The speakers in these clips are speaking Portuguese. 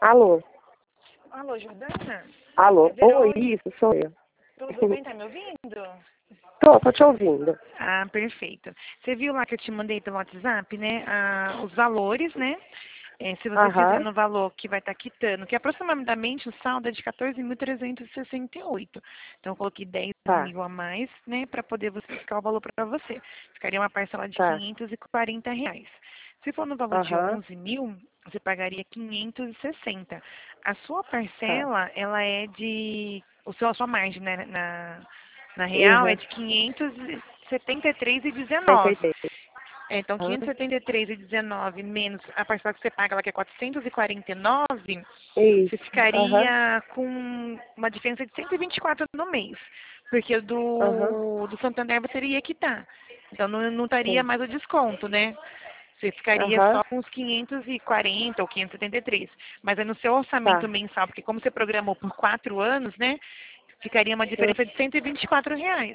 Alô? Alô, Jordana? Alô? É Oi, Verônica. isso, sou eu. Tudo bem? Tá me ouvindo? Tô te ouvindo. Ah, perfeito. Você viu lá que eu te mandei pelo WhatsApp, né? Os valores, né? Se você fizer Aham, no valor que vai estar quitando, que aproximadamente o saldo é de 14.368. Então, eu coloquei 10 tá, mil a mais, né? Para poder você ficar o valor para você. Ficaria uma parcela de tá. R$ 540. Se for no valor de Aham, 11 mil, você pagaria 560. A sua tá. parcela, ela é de... A sua margem, né? Na real, é Uhum. de 573,19. 73. Então, Aham, 573,19 menos a parcela que você paga lá, que é 449, você isso. Aham, ficaria com uma diferença de 124 no mês. Porque o aham, do Santander você iria quitar. Então, não estaria sim. mais o desconto, né? Você ficaria Aham, só com uns 540 ou 573. Mas é no seu orçamento tá. mensal, porque como você programou por 4 anos, né? Ficaria uma Hum, diferença de R$ 124.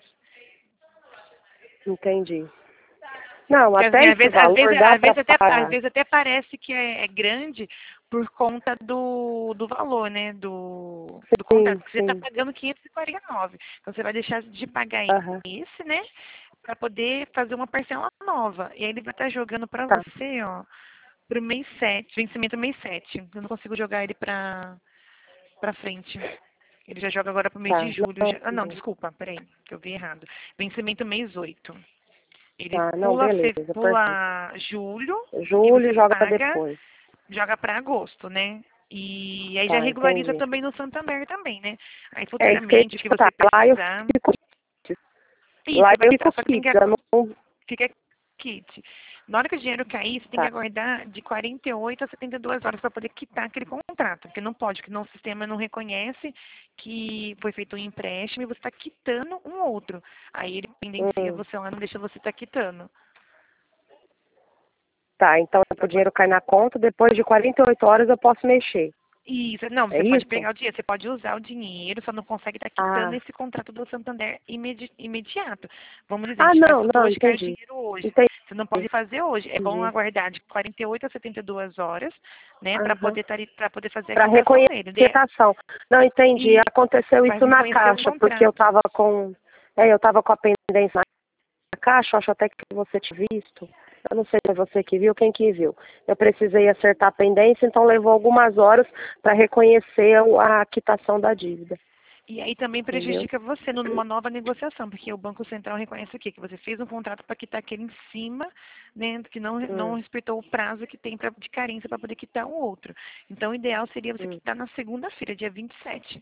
entendi. Não, Porque assim, até esse valor dá pra às pagar. vezes até parece que é grande por conta do valor, né? Do contrato, Sim, porque você está sim. pagando 549. Então você vai deixar de pagar Aham, esse, né? Para poder fazer uma parcela nova. E aí ele vai estar jogando para tá, você, ó, pro mês 7, vencimento mês 7. Eu não consigo jogar ele para frente. Ele já joga agora pro mês de tá. julho. Não, Não, desculpa, peraí, que eu vi errado. Vencimento mês 8. Ele tá, não, beleza, perfeito. pula julho e Julho você joga pra paga, depois. joga para agosto, né? E aí já Tá, regulariza entendi. também no Santander também, né? Aí É isso que eu ia futuramente, o te que contar. você Lá eu precisar. fico. Isso, Lá você vai eu fico quitar, só que tem que fixa. Não... fica kit. Na hora que o dinheiro cair, você tem que Tá. aguardar de 48 a 72 horas para poder quitar aquele contrato. Porque não pode, porque o sistema não reconhece que foi feito um empréstimo e você está quitando um outro. Aí ele pendencia Hum. você lá, não deixa você estar quitando. Tá, então o Pra dinheiro cai na conta, depois de 48 horas eu posso mexer. Isso, não, É você pode isso? pegar o dinheiro, você pode usar o dinheiro, só não consegue estar quitando Ah, esse contrato do Santander imediato. Vamos dizer, a ah gente faz não, tudo não, hoje, cai o entendi. dinheiro hoje. Entendi, Você não pode fazer hoje. É bom entendi. aguardar de 48 a 72 horas, né, Aham. para poder fazer a Para quitação reconhecer dele. a quitação. Não, entendi. E Aconteceu para isso na reconhecer um caixa, porque eu contrato. tava com. Eu tava com a pendência na caixa, acho até que você tinha visto. Eu não sei se é você que viu, quem que viu. Eu precisei acertar a pendência, então levou algumas horas para reconhecer a quitação da dívida. E aí também Entendeu? prejudica você numa nova negociação, porque o Banco Central reconhece o quê? Que você fez um contrato para quitar aquele em cima, né, que não Hum, respeitou o prazo que tem de carência para poder quitar o outro. Então, o ideal seria você hum. quitar na segunda-feira, dia 27.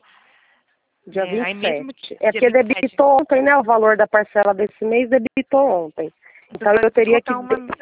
Dia Né? vinte Aí e mesmo sete É dia porque 27, debitou ontem, né? O valor da parcela desse mês debitou ontem. então Então você vai eu teria que. descontar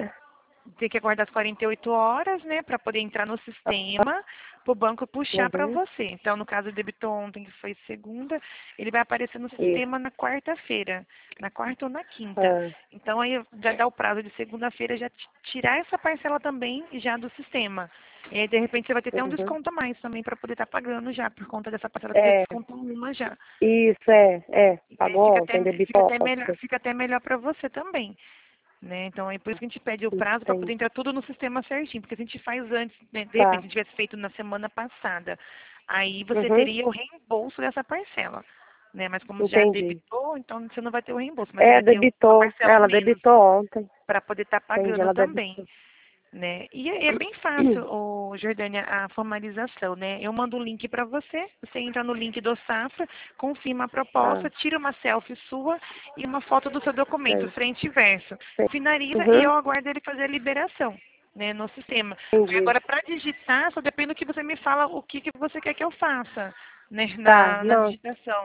tem que aguardar as 48 horas, né, para poder entrar no sistema, para o banco puxar para Uhum, você. Então, no caso, debitou ontem, que foi segunda, ele vai aparecer no isso. sistema na quarta-feira, na quarta ou na quinta. Ah, Então, aí já dá o prazo de segunda-feira já tirar essa parcela também já do sistema. E aí, de repente, você vai ter até um uhum. desconto a mais também para poder estar pagando já, por conta dessa parcela que você já É, descontou uma já. isso, E aí pagou ontem, debitou ontem. fica até melhor para você também. Né? Então, é por isso que a gente pede o prazo para poder Entendi. entrar tudo no sistema certinho, porque se a gente faz antes, né? De repente, Tá, se tivesse feito na semana passada, aí você uhum, teria o reembolso dessa parcela. Né? Mas como já entendi. debitou, então você não vai ter o reembolso, mas você É, vai ter uma debitou, parcela a ela menos debitou ontem. para poder estar Entendi, pagando ela também. debitou. Né? E é bem fácil, Jordânia, a formalização, né? Eu mando um link para você, você entra no link do Safra, confirma a proposta, Ah, tira uma selfie sua e uma foto do seu documento, sei, frente e verso. sei. Finaliza e Uhum, eu aguardo ele fazer a liberação, né, no sistema. Aí entendi. agora, para digitar, só depende do que você me fala, o que, que você quer que eu faça, né, Tá, na não, digitação.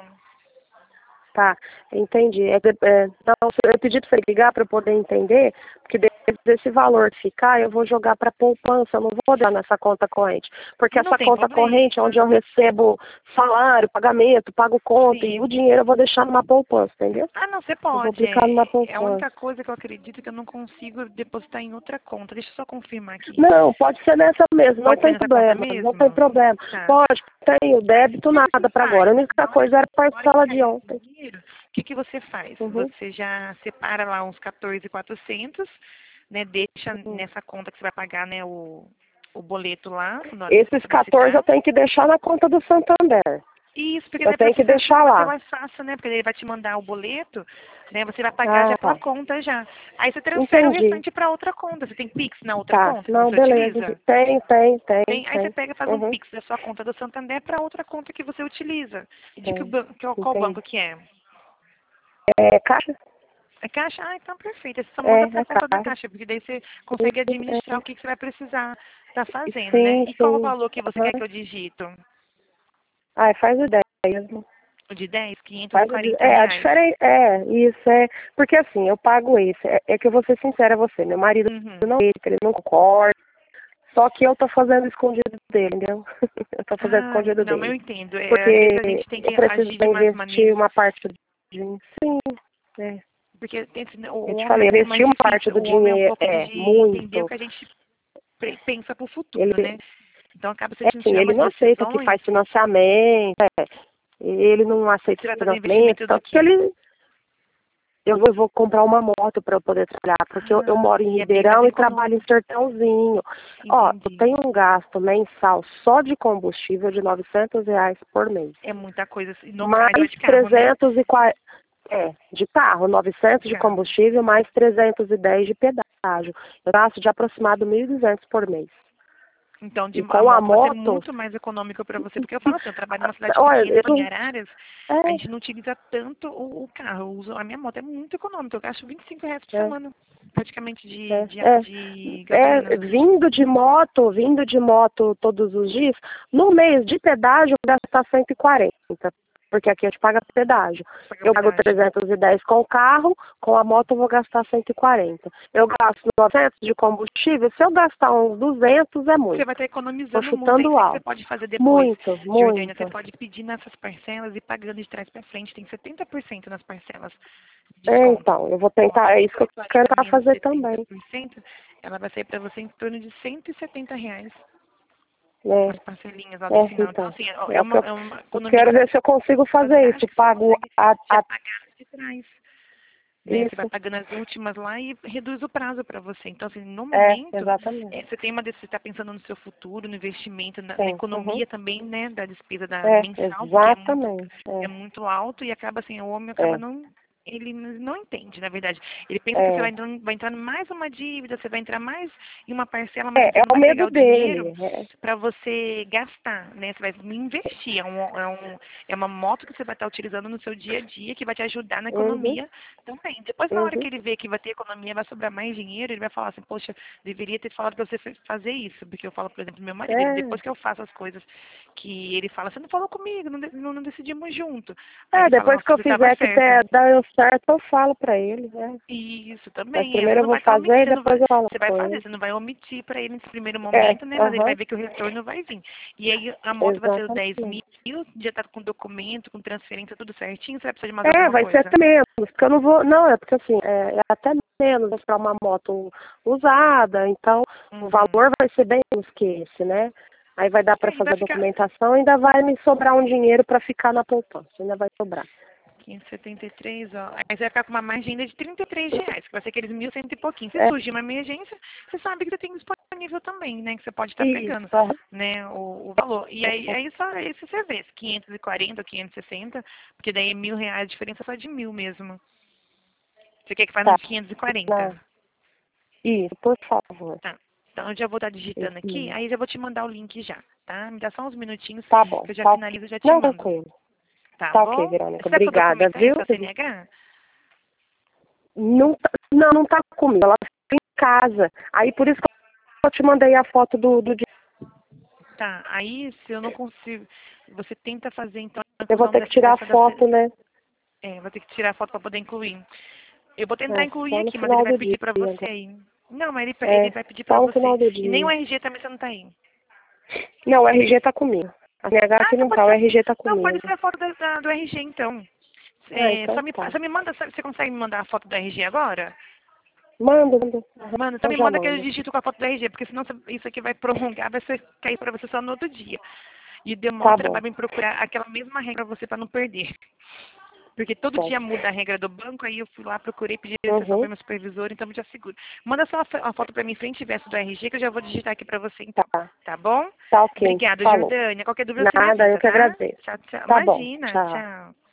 tá, entendi. Não, eu pedi para você ligar para eu poder entender, porque desse valor que ficar, eu vou jogar para poupança, eu não vou dar nessa conta corrente. Porque Não essa tem conta corrente é onde problema. eu recebo salário, pagamento, pago conta, e o Sim. dinheiro eu vou deixar numa poupança, entendeu? Ah, não, você Eu vou pode. aplicar numa É a poupança. única coisa que eu acredito que eu não consigo depositar em outra conta. Deixa eu só confirmar aqui. Não, pode ser nessa mesmo, não Pode ser tem nessa conta problema, não mesmo? tem problema. Tá. Pode, tem o débito, O que você nada para agora. A faz? única coisa era a Na hora que parcela de cair esse ontem. dinheiro, o que, que você faz? Uhum, Você já separa lá uns 14.400, né? Deixa uhum, nessa conta que você vai pagar, né? o boleto lá. Na hora de Esses você 14 eu solicitar. tenho que deixar na conta do Santander. Isso, porque Eu daí tenho que deixar vai ser lá. mais fácil, né? Porque ele vai te mandar o boleto, né? Você vai pagar Ah, já pela tá. conta já. Aí você transfere o Entendi. restante para outra conta. Você tem Pix na outra Tá. conta que Não, você beleza. utiliza? Aí você Tem. pega e faz um Uhum. Pix da sua conta do Santander para outra conta que você utiliza. De que, Tem. qual Entendi. banco que é? É caixa? É Caixa? Ah, então perfeito. Você só manda para É a conta da caixa. Caixa, porque daí você consegue administrar o que você vai precisar estar fazendo, né? Sim, E qual o sim. valor que você quer que Uhum. eu digito? Ah, faz ideia mesmo. O de 10, quinhentos e Faz quarenta a reais. diferença. Isso é. Porque assim, eu pago esse. É que eu vou ser sincera a você. Meu marido Uhum. não deixa, ele não concorda. Só que eu tô fazendo escondido dele, entendeu? Eu tô fazendo Ah, escondido não, eu dele. entendo. Às Porque vezes a gente tem eu que preciso agir de mais investir maneiras, uma parte de mim. Sim, é. porque Eu o te homem é um falei, pouco mais investir uma parte difícil. do O homem é um dinheiro. pouco mais É, de entender o muito. que a gente pensa para o futuro, Ele, né? Então acaba você é tendo que assim, tirar ele umas não aceita que decisões. faz financiamento. Ele não aceita Você vai fazer financiamento. investimento do Tanto que quê? ele. Eu vou comprar uma moto para eu poder trabalhar, porque eu Ah, moro em e é bem mais Ribeirão e trabalho em econômico. Sertãozinho. Ó, eu Entendi. tenho um gasto mensal só de combustível de R$ 900 por mês. É muita coisa. E no carro, ele vai Mais de carro, né? 340, de carro, De 900 de carro. combustível, mais 310 de pedágio. Eu gasto de aproximado 1.200 por mês. Então, E a com a moto vai ser moto, muito mais econômica para você, porque eu falo assim, eu trabalho numa cidade olha, pequena, em eu, Araras, a é, gente não utiliza tanto o carro. Eu uso, a minha moto é muito econômica, eu gasto R$ 25 por é, semana, praticamente é, é, de gasolina. vindo de moto todos os dias, no mês de pedágio eu gasto 140, porque aqui a gente paga pedágio. Paga Eu pago pedágio. 310 com o carro, com a moto eu vou gastar 140. Eu gasto 900 de combustível, se eu gastar uns 200 é Você muito. vai estar Estou economizando muito. É chutando isso aí que você alto. pode fazer depois, Muito, Jordânia. Você muito. pode pedir nessas parcelas e pagando de trás para frente. Tem 70% nas parcelas de É, desconto. então, eu vou Então, tentar, é isso que eu quero 140 tentar menos fazer também. 70%, ela vai sair para você em torno de R$ 170 Né? as parcelinhas lá do final. Então, Então, assim, é o que é uma eu economia quero que ver se eu consigo você fazer acha isso. que você Pago consegue já pagar de trás. Né? Você vai isso. pagando as últimas lá e reduz o prazo para você. Então, assim, no momento, Exatamente. você tem você está pensando no seu futuro, no investimento, na Sim. Uhum. economia também, né, da despesa da mensal, porque Exatamente. é muito alto e acaba assim, o homem acaba É, não. Ele não entende, na verdade. Ele pensa que você é. vai entrar em mais uma dívida, você vai entrar mais em uma parcela, mas você não O vai pegar medo o dinheiro dele. É. para você gastar, né? Você vai investir. É uma moto que você vai estar utilizando no seu dia a dia, que vai te ajudar na Uhum. economia também. Depois, na hora que Uhum. ele vê que vai ter economia, vai sobrar mais dinheiro, ele vai falar assim, poxa, deveria ter falado para você fazer isso. Porque eu falo, por exemplo, meu marido, depois que eu faço as coisas que ele fala, você não falou comigo, não decidimos junto. Aí ele fala, Depois nossa, que eu você estava fizer que certo. deu certo, eu falo pra ele. E isso Mas também, primeiro eu vou fazer e depois eu falo você vai com fazer, ele. você não vai omitir para ele nesse primeiro momento, né? Mas ele vai Aham. ver que o retorno vai vir. E aí a moto vai ser os 10 Exatamente. mil, já tá com documento, com transferência, tudo certinho, você vai precisar de mais alguma Vai ser coisa? até menos, porque eu não vou. Não, é porque assim, é até menos comprar uma moto usada, então o Uhum. valor vai ser bem menos que esse, né? Aí vai dar para E fazer vai a ficar documentação, ainda vai me sobrar um dinheiro para ficar na poupança, ainda vai sobrar. 573, ó. Aí você vai ficar com uma margem ainda de R$ 33, que vai ser aqueles 1.100 e pouquinho. Se É surgir uma emergência, você sabe que você tem disponível também, né? Que você pode estar pegando, isso. Aham. né? O valor. E aí só esse você vê, 540 ou 560, porque daí R$ 1.000, a diferença só de 1.000 mesmo. Você quer que faça Tá. de 540? Não. Isso, por favor. Tá. Então eu já vou estar digitando Esse aqui, número. aí já vou te mandar o link já, tá? Me dá só uns minutinhos Tá bom, que eu já tá ok. finalizo e já te Não, mando. tranquilo. Tá Tá ok, bom? Verônica. Você tá com o Obrigada, documento aí, viu? sua CNH? Não, não tá comigo. Ela fica em casa. Aí por isso que eu te mandei a foto do dia. Tá, aí se eu não consigo, você tenta fazer então a Eu vou inclusão ter que tirar dessa foto, né? vou ter que tirar a foto para poder incluir. Eu vou tentar incluir Só no aqui, mas ele final vai do pedir dia para você agora. aí. Não, mas ele vai pedir para Só no você. final do E nem o dia. RG também você não tá aí. Não, o RG tá comigo. A NH Ah, aqui então não tá, o RG tá não, pode comigo. ser a foto do RG então. Então tá. Só me manda, você consegue me mandar a foto do RG agora? Manda. Mano, só Eu me já manda que eu mando. digito com a foto do RG, porque senão isso aqui vai prolongar, vai cair para você só no outro dia. E deu maior Tá bom. trabalho em procurar aquela mesma regra pra você para não perder. Porque todo Bom. dia muda a regra do banco, aí eu fui lá, procurei, pedi exceção para meu supervisor, então eu já seguro. Manda só uma foto para mim, frente e verso do RG, que eu já vou digitar aqui para você, então. Tá. Tá bom? Tá ok. Obrigada, Falou. Jordânia. Qualquer dúvida você me Nada, eu avisa, que tá? agradeço. Tchau, tchau. Tá bom. Imagina, Tchau. tchau.